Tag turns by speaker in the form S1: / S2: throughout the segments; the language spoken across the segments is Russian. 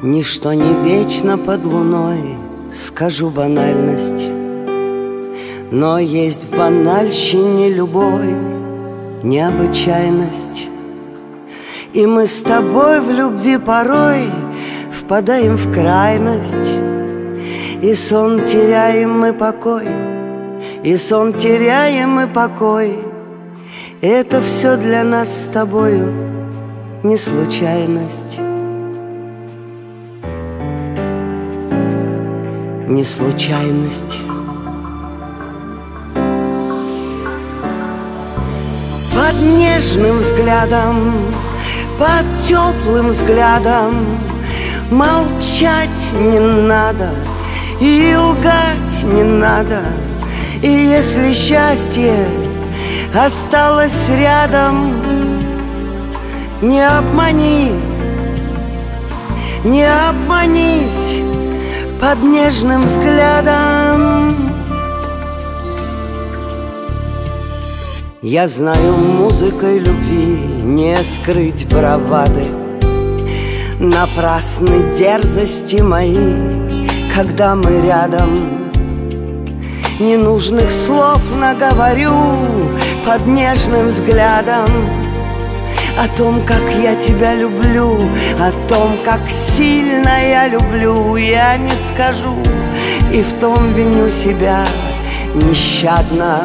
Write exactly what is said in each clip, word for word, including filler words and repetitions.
S1: Ничто не вечно под луной, скажу банальность, но есть в банальщине любой необычайность. И мы с тобой в любви порой впадаем в крайность, и сон теряем мы покой, и сон теряем мы покой. Это все для нас с тобою не случайность. Не случайность. Под нежным взглядом, под теплым взглядом молчать не надо и лгать не надо. И если счастье осталось рядом, не обмани, не обманись под нежным взглядом. Я знаю, музыкой любви не скрыть бравады, напрасны дерзости мои, когда мы рядом. Ненужных слов наговорю под нежным взглядом о том, как я тебя люблю, о том, как сильно я люблю, я не скажу, и в том виню себя нещадно.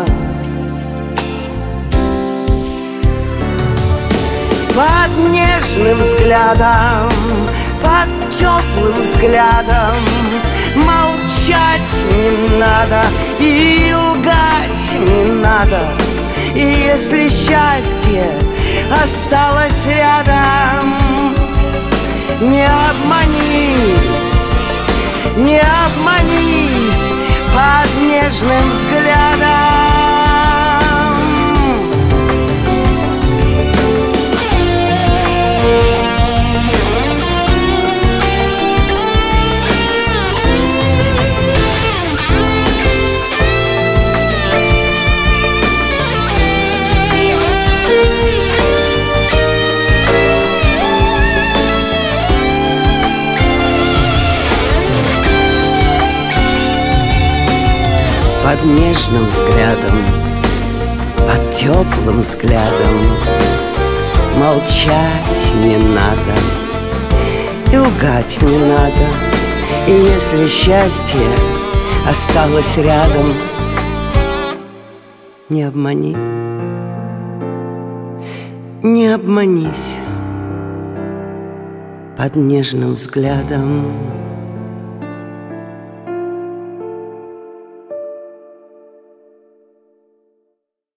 S1: Под нежным взглядом, под теплым взглядом молчать не надо и лгать не надо. И если счастье осталось рядом, не обмани, не обманись под нежным взглядом. Под нежным взглядом, под теплым взглядом молчать не надо и лгать не надо. И если счастье осталось рядом, не обмани, не обманись под нежным взглядом.